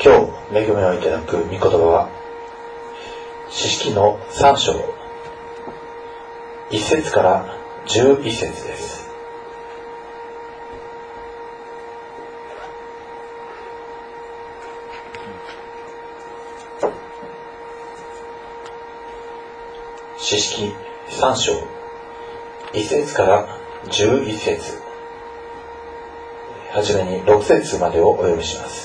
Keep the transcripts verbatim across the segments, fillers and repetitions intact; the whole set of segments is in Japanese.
今日恵みをいただく御言葉は詩式のさん章いっ節からじゅういち節です。詩式さん章いっ節からじゅういち節、はじめにろく節までをお読みします。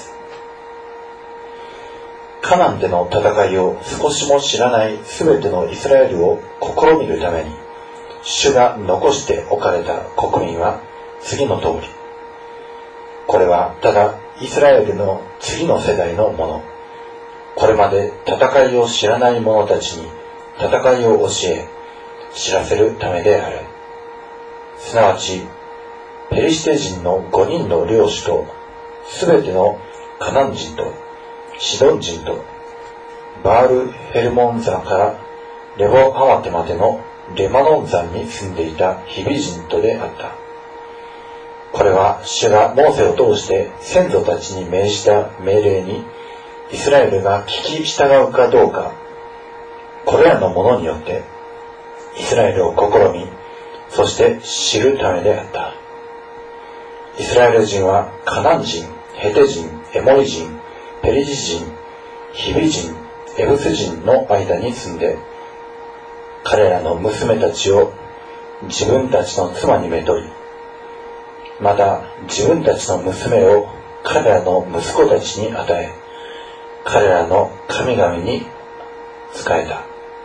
カナンでの戦いを少しも知らないすべてのイスラエルを試みるために主が残しておかれた国民は次の通り。これはただイスラエルの次の世代のもの、これまで戦いを知らない者たちに戦いを教え知らせるためである。すなわちペリシテ人のごにんの領主とすべてのカナン人とシドン人とバールヘルモン山からレボアマテまでのレマノン山に住んでいたヒビ人とであった。これは主がモーセを通して先祖たちに命じた命令にイスラエルが聞き従うかどうか、これらのものによってイスラエルを試み、そして知るためであった。イスラエル人はカナン人、ヘテ人、エモリ人、ペリジ人、ヒビ人、エブス人の間に住んで、彼らの娘たちを自分たちの妻にめとり、また自分たちの娘を彼らの息子たちに与え、彼らの神々に仕えた。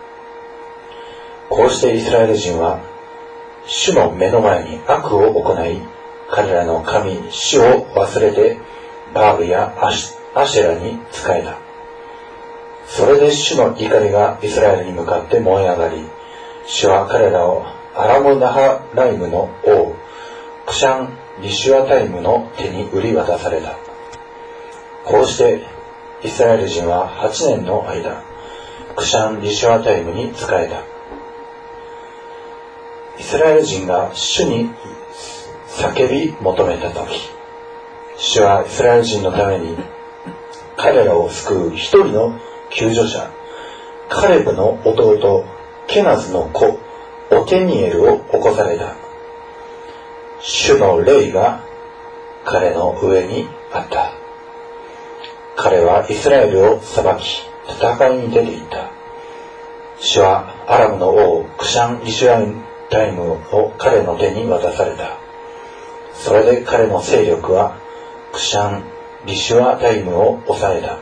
こうしてイスラエル人は主の目の前に悪を行い、彼らの神主を忘れてバールやアシアシェラに仕えた。それで主の怒りがイスラエルに向かって燃え上がり、主は彼らをアラムナハライムの王クシャン・リシュアタイムの手に売り渡された。こうしてイスラエル人ははちねんの間クシャン・リシュアタイムに仕えた。イスラエル人が主に叫び求めたとき、主はイスラエル人のために彼らを救う一人の救助者、カレブの弟ケナズの子オテニエルを起こされた。主の霊が彼の上にあった。彼はイスラエルを裁き戦いに出ていった。主はアラムの王クシャン・リシュアタイムを彼の手に渡された。それで彼の勢力はクシャン・リシュアタイムを抑えた。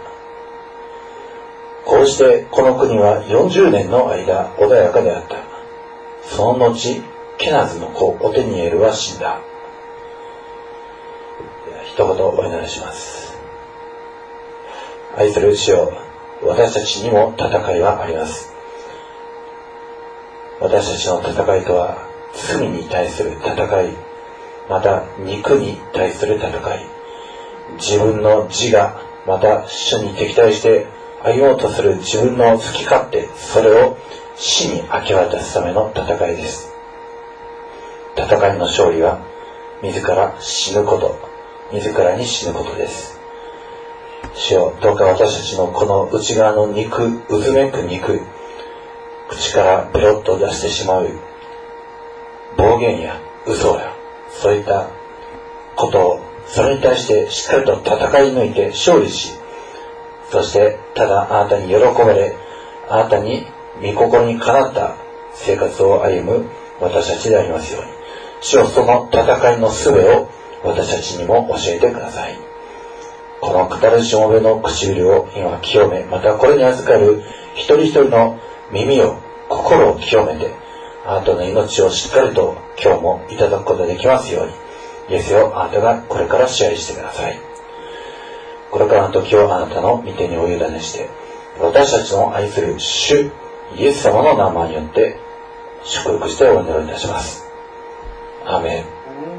こうしてこの国はよんじゅうねんの間穏やかであった。その後ケナズの子オテニエルは死んだ。一言お祈りします。愛する主よ、私たちにも戦いはあります。私たちの戦いとは罪に対する戦い、また肉に対する戦い、自分の自我、また主に敵対して歩もうとする自分の好き勝手、それを死に明け渡すための戦いです。戦いの勝利は自ら死ぬこと、自らに死ぬことです。主よ、どうか私たちのこの内側の肉、うずめく肉、口からペロッと出してしまう暴言や嘘やそういったことを、それに対してしっかりと戦い抜いて勝利し、そしてただあなたに喜ばれ、あなたに御心にかなった生活を歩む私たちでありますように、主よ、その戦いの術を私たちにも教えてください。この語るしもべの唇を今清め、またこれに預かる一人一人の耳を、心を清めて、あなたの命をしっかりと今日もいただくことができますように、イエスよ、あなたがこれから支配してください。これからの時をあなたの御手にお委ねして、私たちの愛する主イエス様の名前によって祝福してお祈りいたします。アーメン。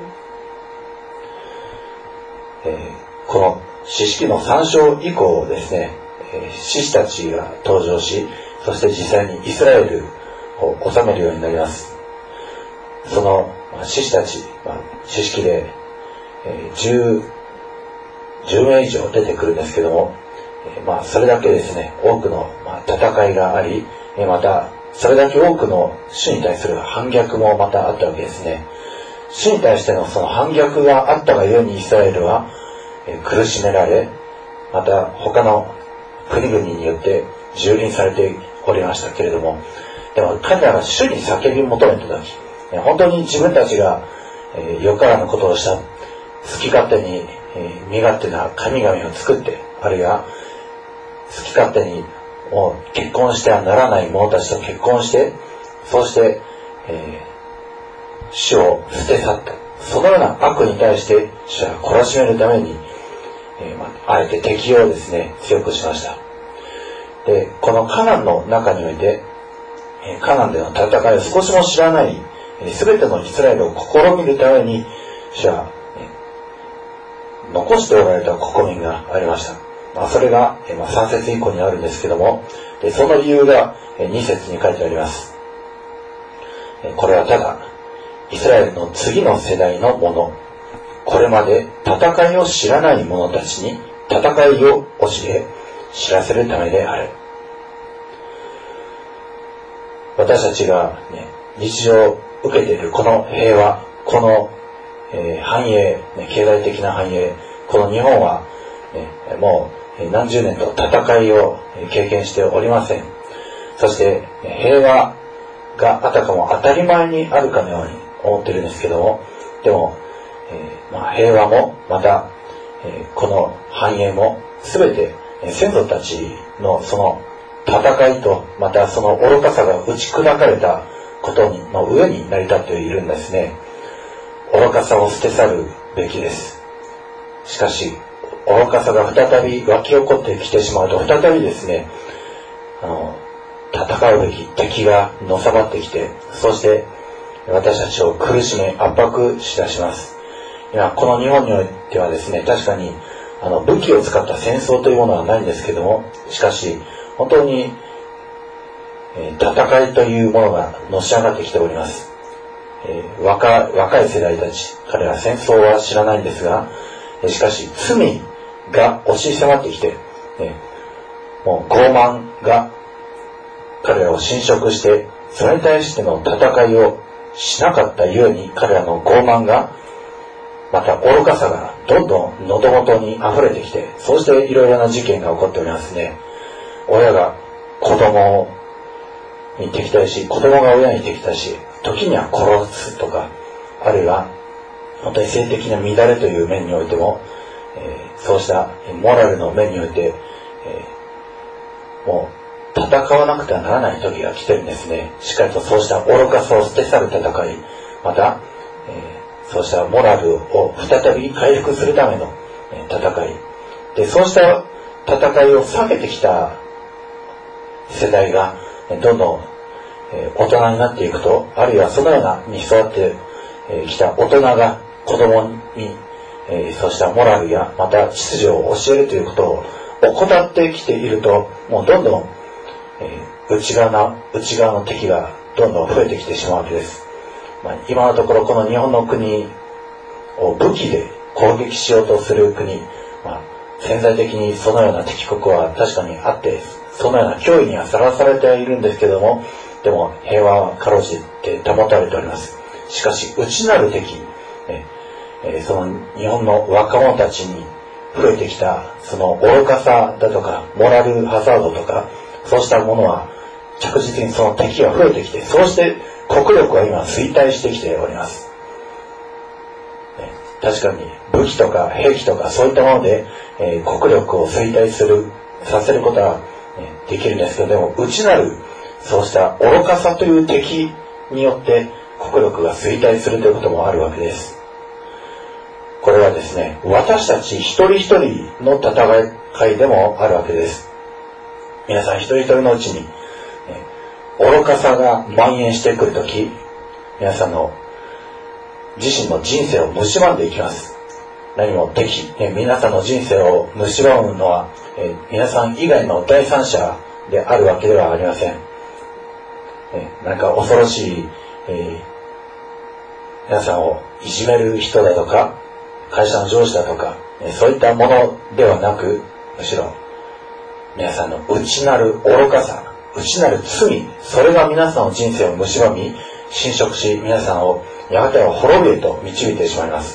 えー、この詩式のさん章以降ですね、えー、士師たちが登場し、そして実際にイスラエルを治めるようになります。その士師たち、まあ、詩式で、えー、10, 10名以上出てくるんですけども、 えー、まあそれだけですね、多くの、まあ、戦いがあり、えー、またそれだけ多くの主に対する反逆もまたあったわけですね。主に対してのその反逆があったがゆえにイスラエルは、えー、苦しめられ、また他の国々によって蹂躙されておりましたけれども、でも彼らが主に叫び求めた時、本当に自分たちが、えー、よからぬことをした、好き勝手に、えー、身勝手な神々を作って、あるいは好き勝手にもう結婚してはならない者たちと結婚して、そうして、えー、主を捨て去った。そのような悪に対して主は懲らしめるために、えーまあ、あえて敵をですね、強くしました。で、このカナンの中において、カナンでの戦いを少しも知らない、すべてのイスラエルを試みるために、主は、残しておられた試みがありました。まあ、それが、まあ、さん節以降にあるんですけども、でその理由がに節に書いてあります。これはただ、イスラエルの次の世代のもの、これまで戦いを知らない者たちに戦いを教え、知らせるためである。私たちが、ね、日常受けているこの平和、この、えー、繁栄、ね、経済的な繁栄、この日本は、ね、もう何十年と戦いを経験しておりません。そして平和があたかも当たり前にあるかのように思っているんですけども、でも、えーまあ、平和もまた、えー、この繁栄も全て先祖たちのその戦いとまたその愚かさが打ち砕かれたことの上に成り立っているんですね。愚かさを捨て去るべきです。しかし愚かさが再び湧き起こってきてしまうと、再びですね、あの戦うべき敵がのさばってきて、そして私たちを苦しめ圧迫しだします。今この日本においてはですね、確かにあの武器を使った戦争というものはないんですけども、しかし本当に、えー、戦いというものがのし上がってきております。えー、若, 若い世代たち、彼ら戦争は知らないんですが、えー、しかし罪が押し迫ってきて、えー、もう傲慢が彼らを侵食して、それに対しての戦いをしなかったゆえに、彼らの傲慢がまた愚かさがどんどん喉元に溢れてきて、そうしていろいろな事件が起こっておりますね。親が子供に敵対し、子供が親に敵対し、時には殺すとか、あるいは本当に性的な乱れという面においても、えー、そうしたモラルの面において、えー、もう戦わなくてはならない時が来てるんですね。しっかりとそうした愚かさを捨て去る戦い、また、えー、そうしたモラルを再び回復するための戦いで、そうした戦いを避けてきた世代がどんどん大人になっていくと、あるいはそのようなに育ってきた大人が子供にそうしたモラルやまた秩序を教えるということを怠ってきていると、もうどんどん内側の内側の敵がどんどん増えてきてしまうわけです。まあ、今のところこの日本の国を武器で攻撃しようとする国、まあ、潜在的にそのような敵国は確かにあって、そのような脅威にはさらされているんですけども、でも平和はかろうじて保たれております。しかし内なる敵、ええその日本の若者たちに増えてきたその愚かさだとかモラルハザードとか、そうしたものは着実にその敵が増えてきて、そうして国力は今衰退してきております。確かに武器とか兵器とかそういったもので、えー、国力を衰退するさせることは、ね、できるんですけど、でも内なるそうした愚かさという敵によって国力が衰退するということもあるわけです。これはですね、私たち一人一人の戦いでもあるわけです。皆さん一人一人のうちに、ね、愚かさが蔓延してくるとき、皆さんの自身の人生を蝕んでいきます。何も敵、ね、皆さんの人生を蝕むのは、えー、皆さん以外の第三者であるわけではありません。えー、なんか恐ろしい、えー、皆さんをいじめる人だとか、会社の上司だとか、えー、そういったものではなく、むしろ、 皆さんの内なる愚かさ、内なる罪、それが皆さんの人生を蝕み、侵食し、皆さんをやがては滅びへと導いてしまいます。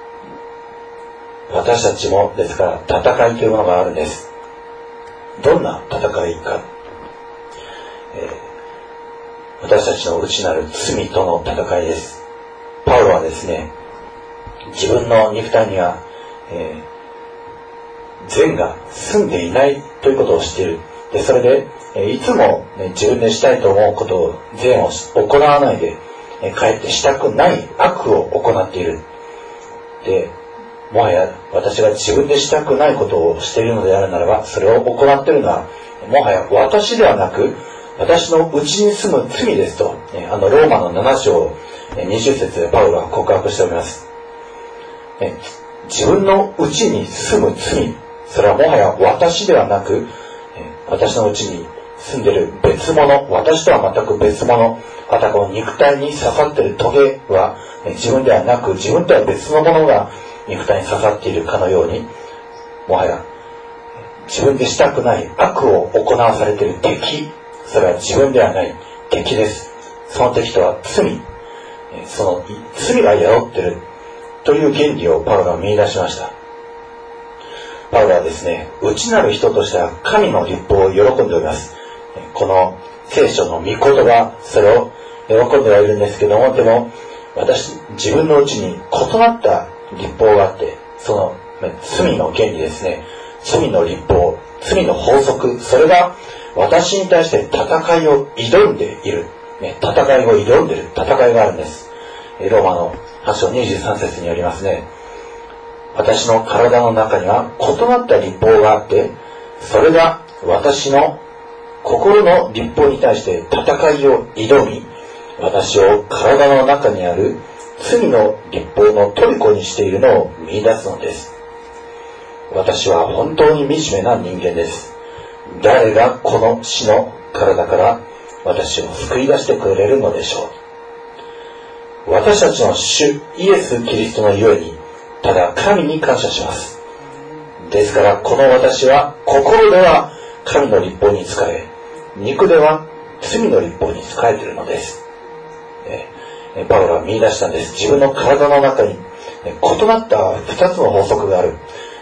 私たちもですから戦いというものがあるんです。どんな戦いか、えー、私たちの内なる罪との戦いです。パウロはですね、自分の肉体には、えー、善が住んでいないということを知っている。で、それで、えー、いつも、ね、自分でしたいと思うことを善を行わないで、えー、かえってしたくない悪を行っている。で、もはや私が自分でしたくないことをしているのであるならば、それを行っているのはもはや私ではなく私の内に住む罪ですと、あのローマのなな章にじゅっ節でパウロは告白しております。自分の内に住む罪、それはもはや私ではなく私の内に住んでいる別物、私とは全く別物、またこの肉体に刺さっているトゲは自分ではなく自分とは別のものが肉体に刺さっているかのように、もはや自分でしたくない悪を行わされている敵、それは自分ではない敵です。その敵とは罪、その罪が宿っているという原理をパウロは見出しました。パウロはですね、内なる人としては神の律法を喜んでおります。この聖書の御言葉、それを喜んではいるんですけども、でも私自分のうちに異なった律法があって、その罪の原理ですね、罪の律法、罪の法則、それが私に対して戦いを挑んでいる、ね、戦いを挑んでいる戦いがあるんです。ローマのはち章にじゅうさん節によりますね、私の体の中には異なった律法があって、それが私の心の律法に対して戦いを挑み、私を体の中にある罪の律法の虜にしているのを見出すのです。私は本当に惨めな人間です。誰がこの死の体から私を救い出してくれるのでしょう。私たちの主イエス・キリストのゆえに、ただ神に感謝します。ですからこの私は心では神の律法に仕え、肉では罪の律法に仕えているのです。パウロは見出したんです。自分の体の中に異なった二つの法則がある。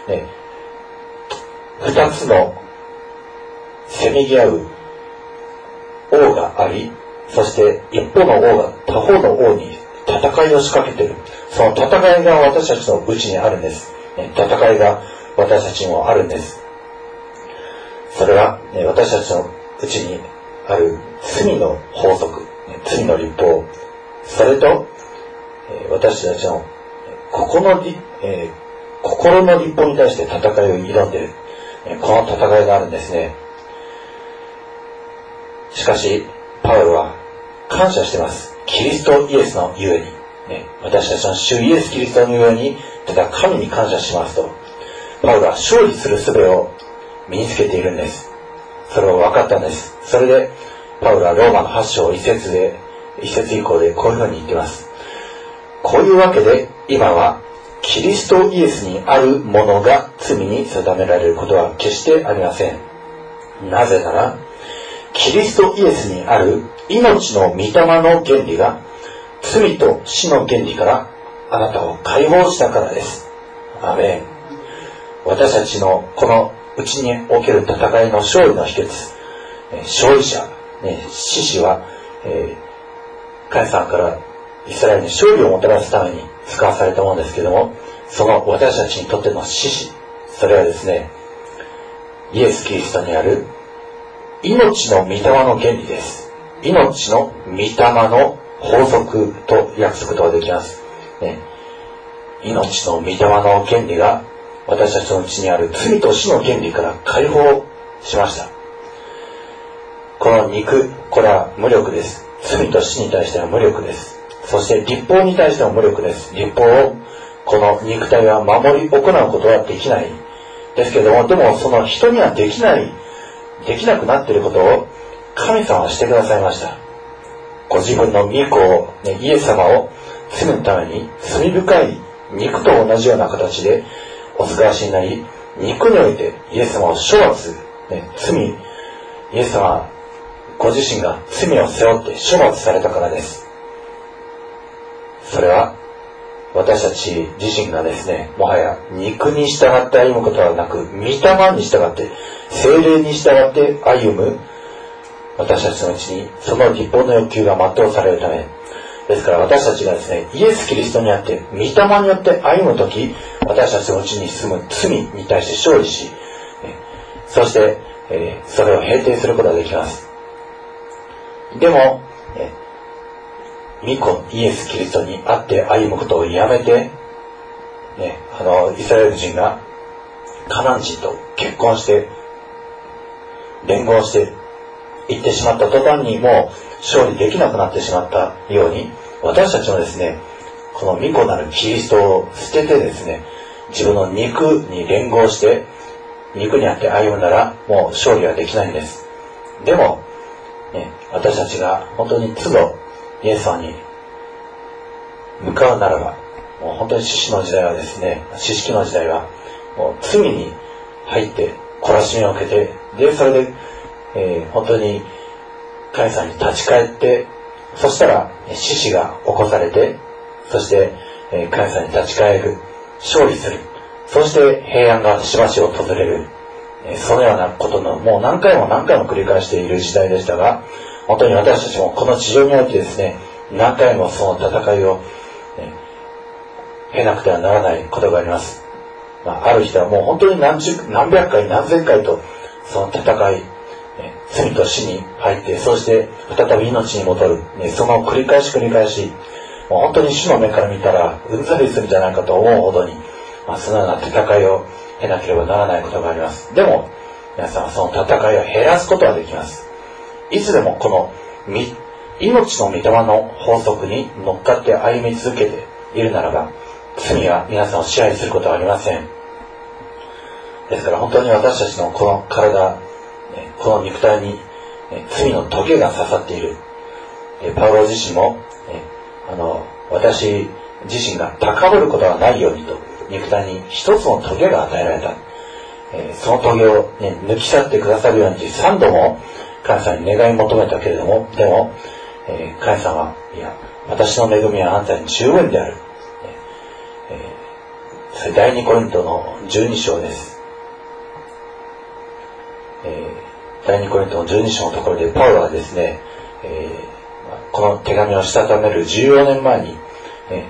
二つのせめぎ合う王があり、そして一方の王が他方の王に戦いを仕掛けている。その戦いが私たちのうちにあるんです。戦いが私たちにもあるんです。それは私たちのうちにある罪の法則、罪の律法、それと私たちの心の、えー、心の律法に対して戦いを挑んでいる、この戦いがあるんですね。しかしパウロは感謝しています。キリストイエスのゆえに、ね、私たちの主イエスキリストのゆえに、ただ神に感謝しますと、パウロは勝利する術を身につけているんです。それを分かったんです。それでパウロはローマのはち章一節で一節以降でこういうふうに言っています。こういうわけで今はキリストイエスにあるものが罪に定められることは決してありません。なぜならキリストイエスにある命の御霊の原理が罪と死の原理からあなたを解放したからです。アメン。私たちのこのうちにおける戦いの勝利の秘訣、勝利者、ね、獅子は、えー、神様からイスラエルに勝利をもたらすために使わされたものですけども、その私たちにとっての獅子、それはですね、イエス・キリストにある命の御霊の原理です。命の御霊の法則と訳すことができます、ね、命の御霊の原理が私たちのうちにある罪と死の原理から解放しました。この肉、これは無力です。罪と死に対しては無力です。そして律法に対しても無力です。律法をこの肉体は守り行うことはできないですけども、でもその人にはできないできなくなっていることを神様はしてくださいました。ご自分の御子を、ね、イエス様を罪のために罪深い肉と同じような形でお使わしになり、肉においてイエス様を処罰ね、罪、イエス様はご自身が罪を背負って処罰されたからです。それは私たち自身がですね、もはや肉に従って歩むことはなく、御霊に従って、聖霊に従って歩む私たちのうちに、その立法の欲求が全うされるためですから、私たちがですね、イエス・キリストにあって御霊によって歩むとき、私たちのうちに住む罪に対して勝利し、そして、えー、それを平定することができます。でも、え御子イエス・キリストにあって歩むことをやめて、ね、あのイスラエル人がカナン人と結婚して連合して行ってしまった途端にもう勝利できなくなってしまったように、私たちもですね、この御子なるキリストを捨ててですね、自分の肉に連合して肉にあって歩むならもう勝利はできないんです。でも、ね、私たちが本当に都度イエス様に向かうならば、もう本当に獅子の時代はですね、四式の時代はもう罪に入って懲らしめを受けて、でそれで、えー、本当に神様に立ち返って、そしたら獅子が起こされて、そして、えー、神様に立ち返る、勝利する、そして平安がしばし訪れる、えー、そのようなことのもう何回も何回も繰り返している時代でしたが、本当に私たちもこの地上においてですね、何回もその戦いを、ね、経なくてはならないことがあります。まあ、ある人はもう本当に何十何百回何千回とその戦い、ね、罪と死に入って、そして再び命に戻る、ね、その繰り返し繰り返し、もう本当に主の目から見たらうんざりするんじゃないかと思うほどに、まあ、そのような戦いを経なければならないことがあります。でも皆さんはその戦いを減らすことはできます。いつでもこの命の御霊の法則に乗っかって歩み続けているならば、罪は皆さんを支配することはありません。ですから本当に私たちのこの体、この肉体に罪のトゲが刺さっている。パウロ自身もあの私自身が高ぶることはないようにと肉体に一つのトゲが与えられた。そのトゲを、ね、抜き去ってくださるように三度も神様に願い求めたけれども、でも、えー、神様は、いや、私の恵みはあなたに十分である。えー、それ第二コリントのじゅうに章です。えー、第二コリントのじゅうに章のところでパウロはですね、えー、この手紙をしたためるじゅうよねんまえに、え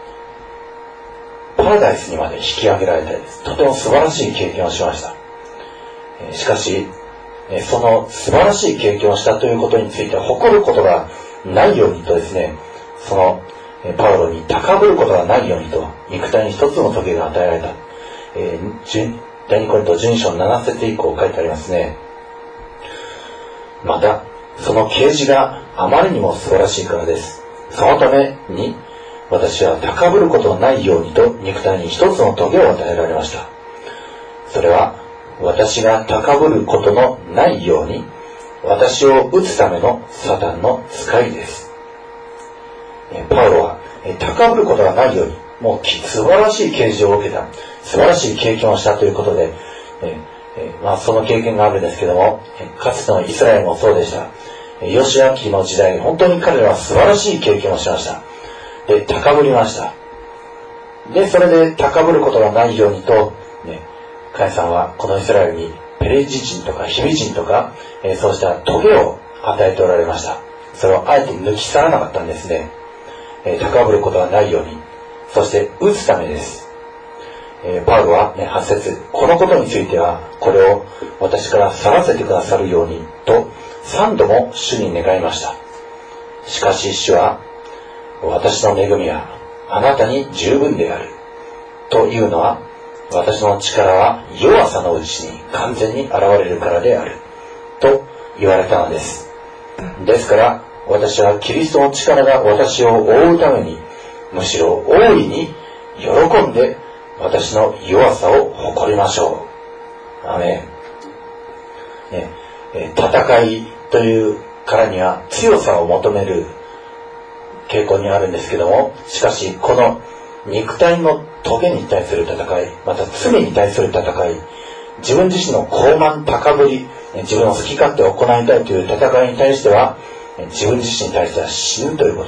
ー、パラダイスにまで引き上げられたです。とても素晴らしい経験をしました。えー、しかし、その素晴らしい経験をしたということについて誇ることがないようにとですね、そのパウロに高ぶることがないようにと肉体に一つのトゲが与えられた、えー、第二コリントじゅうに章なな節以降書いてありますね。またその啓示があまりにも素晴らしいからです。そのために私は高ぶることのないようにと肉体に一つのトゲを与えられました。それは私が高ぶることのないように私を打つためのサタンの使いです。パウロは高ぶることがないようにもう素晴らしい啓示を受けた、素晴らしい経験をしたということで、えーまあ、その経験があるんですけども、かつてのイスラエルもそうでした。ヨシア記の時代、本当に彼らは素晴らしい経験をしました。で高ぶりました。でそれで高ぶることがないようにと、ね、神様はこのイスラエルにペレジ人とかヒビ人とか、えー、そうしたトゲを与えておられました。それをあえて抜き去らなかったんですね。えー、高ぶることがないように、そして打つためです。えー、パウロは、ね、はち節、このことについてはこれを私から去らせてくださるようにと三度も主に願いました。しかし主は、私の恵みはあなたに十分であるというのは、私の力は弱さのうちに完全に現れるからであると言われたのです。ですから私はキリストの力が私を覆うために、むしろ大いに喜んで私の弱さを誇りましょう。アメン。ね、戦いというからには強さを求める傾向にあるんですけども、しかしこの肉体のトゲに対する戦い、また罪に対する戦い、 自分自身の傲慢高ぶり、自分を好き勝手行いたいという戦いに対しては、自分自身に対しては死ぬということ、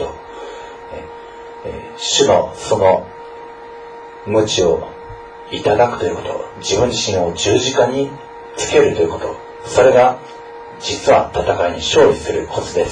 主のその鞭をいただくということ、自分自身を十字架につけるということ、それが実は戦いに勝利するコツです。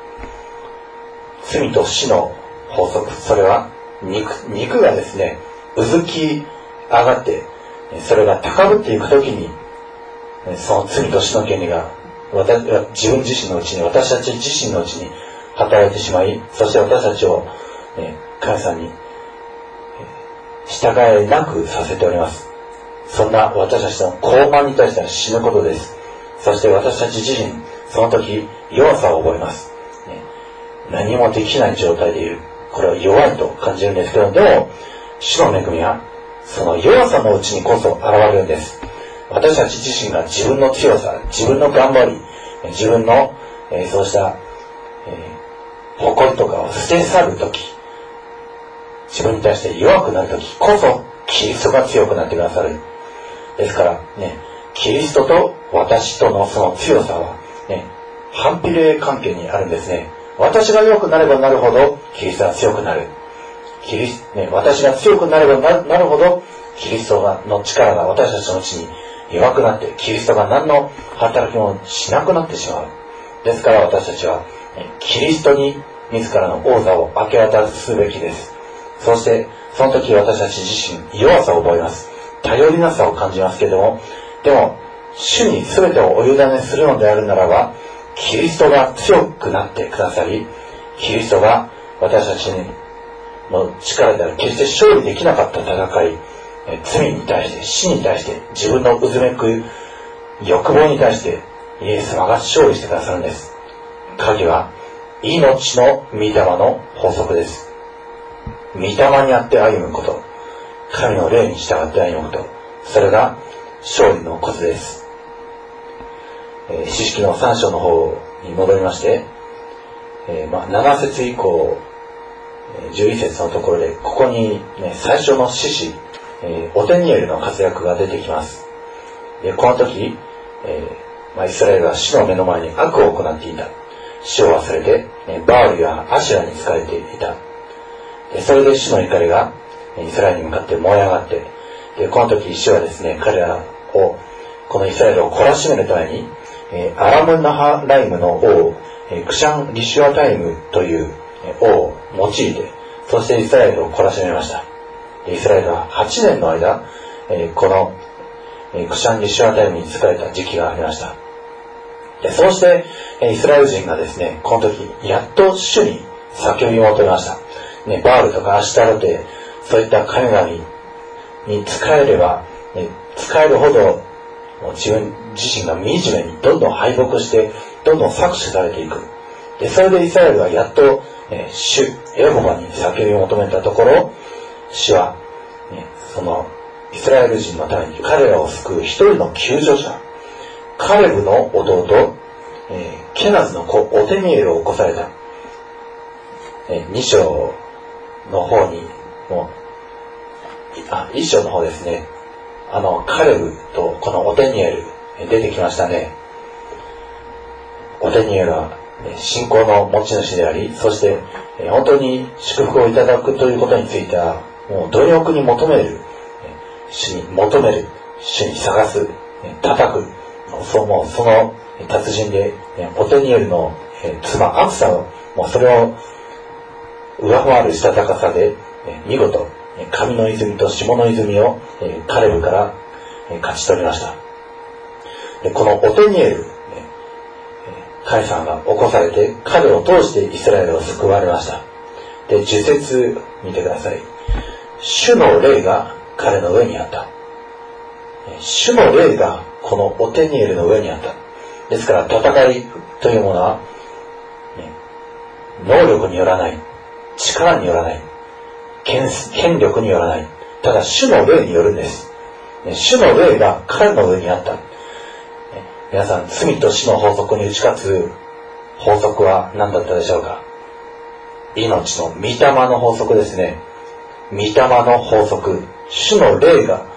罪と死の法則、それは 肉, 肉がですね、うずき上がって、それが高ぶっていくときに、その罪と死の権利が私自分自身のうちに、私たち自身のうちに働いてしまい、そして私たちを、え神様に、え従えなくさせております。そんな私たちの傲慢に対しては死ぬことです。そして私たち自身、その時弱さを覚えます、ね、何もできない状態でいる、これは弱いと感じるんですけど、でも主の恵みはその弱さのうちにこそ現れるんです。私たち自身が自分の強さ、自分の頑張り、自分の、えー、そうした、えー、誇りとかを捨て去るとき、自分に対して弱くなるときこそキリストが強くなってくださる。ですからね、キリストと私とのその強さはね、反比例関係にあるんですね。私が弱くなればなるほどキリストは強くなる。キリス、ね、私が強くなれば な, なるほどキリストがの力が私たちのうちに弱くなって、キリストが何の働きもしなくなってしまう。ですから私たちはキリストに自らの王座を明け渡すべきです。そしてその時私たち自身弱さを覚えます。頼りなさを感じますけれども、でも主に全てをお委ねするのであるならば、キリストが強くなってくださり、キリストが私たちの力である決して勝利できなかった戦い、罪に対して死に対して自分のうずめく欲望に対してイエス様が勝利してくださるんです。鍵は命の御霊の法則です。御霊にあって歩むこと、神の霊に従って歩むこと、それが勝利のコツです。えー、詩式のさん章の方に戻りまして、えーまあ、なな節以降じゅういち節のところで、ここに、ね、最初の詩師、えー、オテニエルの活躍が出てきます。でこの時、えーまあ、イスラエルは主の目の前に悪を行っていた。主を忘れて、えー、バールやアシュラに仕えていた。でそれで主の怒りがイスラエルに向かって燃え上がって、でこの時主はですね、彼らをこのイスラエルを懲らしめるために、えー、アラムナハライムの王、えー、クシャン・リシュアタイムという王を用いて、そしてイスラエルを懲らしめました。イスラエルははちねんの間、えー、この、えー、クシャン・リシュアタイムに仕えた時期がありました。でそうして、えー、イスラエル人がですね、この時やっと主に叫び求めました。ね、バールとかアシュタロテ、そういった神々に仕えれば、ね、仕えるほど自分自身が惨めにどんどん敗北してどんどん搾取されていく。でそれでイスラエルはやっと、えー、主エホバに叫び求めたところ、主は、ね、そのイスラエル人のために彼らを救う一人の救助者、カレブの弟、えー、ケナズの子オテニエルを起こされた。えー、に章の方にもあいっ章の方ですね、あのカレブとこのオテニエル出てきましたね。オテニエルは信仰の持ち主であり、そして本当に祝福をいただくということについてはもう貪欲に求める、主に求める、主に探す、叩く、そうもうその達人でオテニエルの妻アクサはもうそれを上回るしたたかさで見事神の泉と下の泉をカレブから勝ち取りました。でこのオテニエル、彼さんが起こされて彼を通してイスラエルを救われました。でじゅう節見てください。主の霊が彼の上にあった。主の霊がこのオテニエルの上にあった。ですから戦いというものは、ね、能力によらない、力によらない、 権, 権力によらない、ただ主の霊によるんです。主の霊が彼の上にあった。皆さん、罪と死の法則に打ち勝つ法則は何だったでしょうか。命の御霊の法則ですね。御霊の法則、主の霊が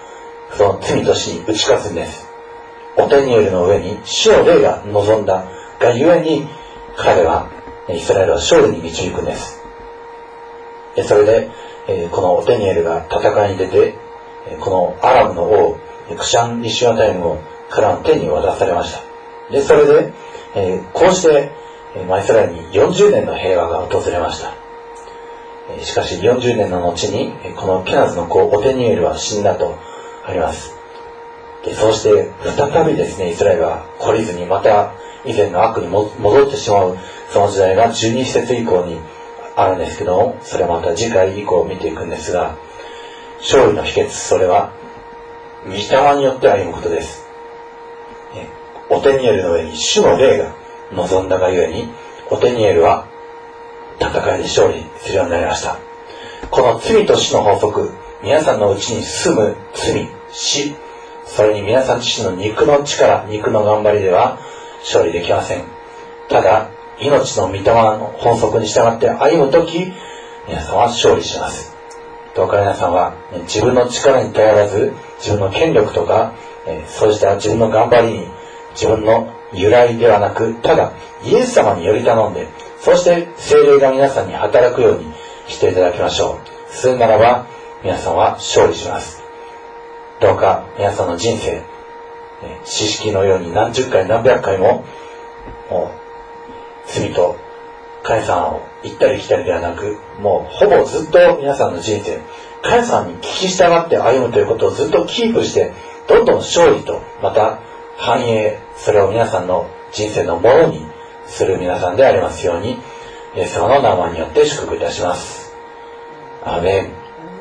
その罪と死に打ち勝つんです。オテニエルの上に主の霊が望んだがゆえに、彼はイスラエルを勝利に導くんです。それでこのオテニエルが戦いに出て、このアラムの王クシャン・リシュアタイムを彼の手に渡されました。でそれでこうしてイスラエルによんじゅうねんの平和が訪れました。しかしよんじゅうねんの後にこのケナズの子オテニエルは死んだとあります。でそうして再びですね、イスラエルは懲りずにまた以前の悪にも戻ってしまう、その時代がじゅうに節以降にあるんですけども、それはまた次回以降見ていくんですが、勝利の秘訣、それは御霊によって歩むことです。オテニエルの上に主の霊が望んだがゆえに、オテニエルは戦いで勝利するようになりました。この罪と死の法則、皆さんのうちに住む罪、死、それに皆さん自身の肉の力、肉の頑張りでは勝利できません。ただ命の御霊の法則に従って歩むとき、皆さんは勝利します。どうか皆さんは自分の力に頼らず、自分の権力とか、そうした自分の頑張りに、自分の由来ではなく、ただイエス様により頼んで、そして聖霊が皆さんに働くようにしていただきましょう。するならば皆さんは勝利します。どうか皆さんの人生、知識のように何十回何百回ももう罪と神様を行ったり来たりではなく、もうほぼずっと皆さんの人生、神様に聞き従って歩むということをずっとキープして、どんどん勝利とまた繁栄、それを皆さんの人生のものにする皆さんでありますように、イエス様の名前によって祝福いたします。アーメン。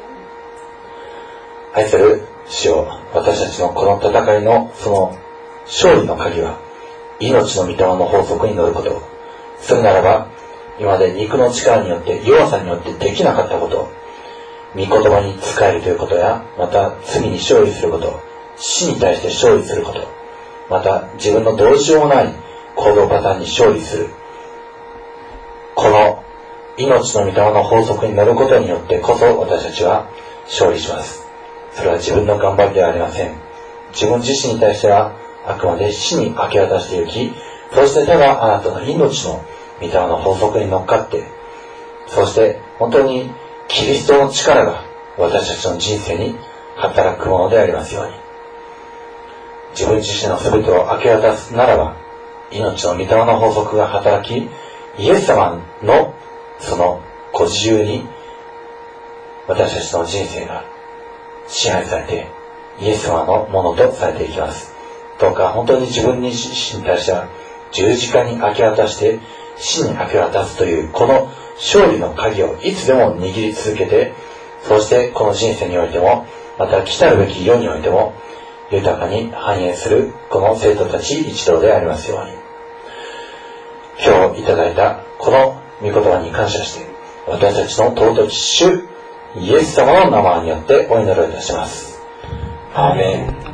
愛する主よ、私たちのこの戦いのその勝利の鍵は命の御霊の法則に乗ること。するならば今まで肉の力によって弱さによってできなかったこと、御言葉に仕えるということや、また罪に勝利すること、死に対して勝利すること、また自分のどうしようもない行動パターンに勝利する、この命の御霊の法則に乗ることによってこそ私たちは勝利します。それは自分の頑張りではありません。自分自身に対してはあくまで死に明け渡していき、そしてただあなたの命の御霊の法則に乗っかって、そして本当にキリストの力が私たちの人生に働くものでありますように。自分自身の全てを明け渡すならば、命の御霊の法則が働き、イエス様のそのご自由に私たちの人生が支配されて、イエス様のものとされていきます。どうか本当に自分自身に対しては十字架に明け渡して死に明け渡すというこの勝利の鍵をいつでも握り続けて、そしてこの人生においても、また来たるべき世においても豊かに繁栄するこの生徒たち一同でありますように。今日いただいたこの御言葉に感謝して、私たちの尊き主イエス様の名前によってお祈りいたします。アーメン。